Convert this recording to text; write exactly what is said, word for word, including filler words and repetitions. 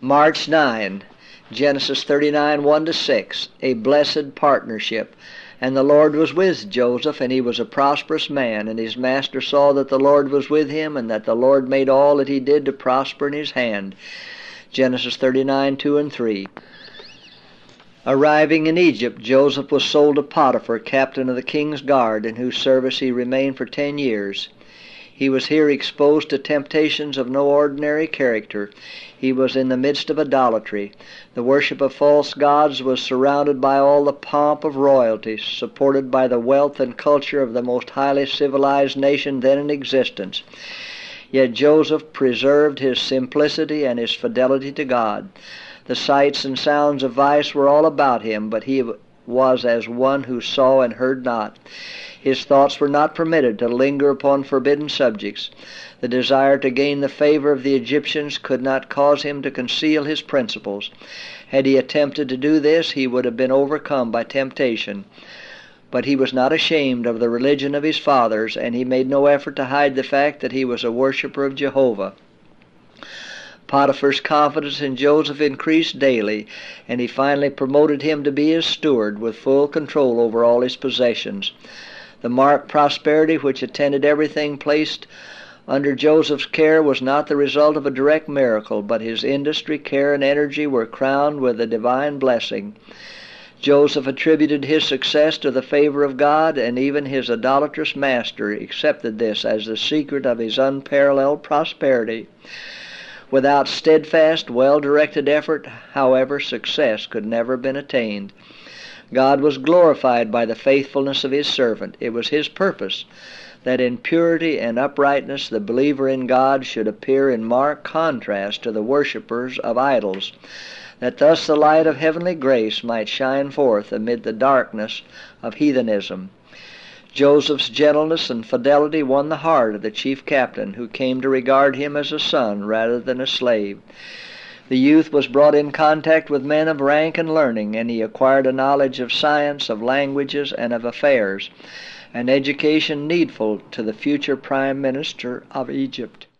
March ninth, Genesis thirty-nine, one to six, a blessed partnership. And the Lord was with Joseph, and he was a prosperous man, and his master saw that the Lord was with him, and that the Lord made all that he did to prosper in his hand. Genesis thirty-nine, two and three. Arriving in Egypt, Joseph was sold to Potiphar, captain of the king's guard, in whose service he remained for ten years. He was here exposed to temptations of no ordinary character. He was in the midst of idolatry. The worship of false gods was surrounded by all the pomp of royalty, supported by the wealth and culture of the most highly civilized nation then in existence. Yet Joseph preserved his simplicity and his fidelity to God. The sights and sounds of vice were all about him, but he was as one who saw and heard not. His thoughts were not permitted to linger upon forbidden subjects. The desire to gain the favor of the Egyptians could not cause him to conceal his principles. Had he attempted to do this, he would have been overcome by temptation. But he was not ashamed of the religion of his fathers, and he made no effort to hide the fact that he was a worshiper of Jehovah. Potiphar's confidence in Joseph increased daily, and he finally promoted him to be his steward, with full control over all his possessions. The marked prosperity which attended everything placed under Joseph's care was not the result of a direct miracle, but his industry, care, and energy were crowned with a divine blessing. Joseph attributed his success to the favor of God, and even his idolatrous master accepted this as the secret of his unparalleled prosperity. Without steadfast, well-directed effort, however, success could never have been attained. God was glorified by the faithfulness of his servant. It was his purpose that in purity and uprightness the believer in God should appear in marked contrast to the worshippers of idols, that thus the light of heavenly grace might shine forth amid the darkness of heathenism. Joseph's gentleness and fidelity won the heart of the chief captain, who came to regard him as a son rather than a slave. The youth was brought in contact with men of rank and learning, and he acquired a knowledge of science, of languages, and of affairs, an education needful to the future prime minister of Egypt.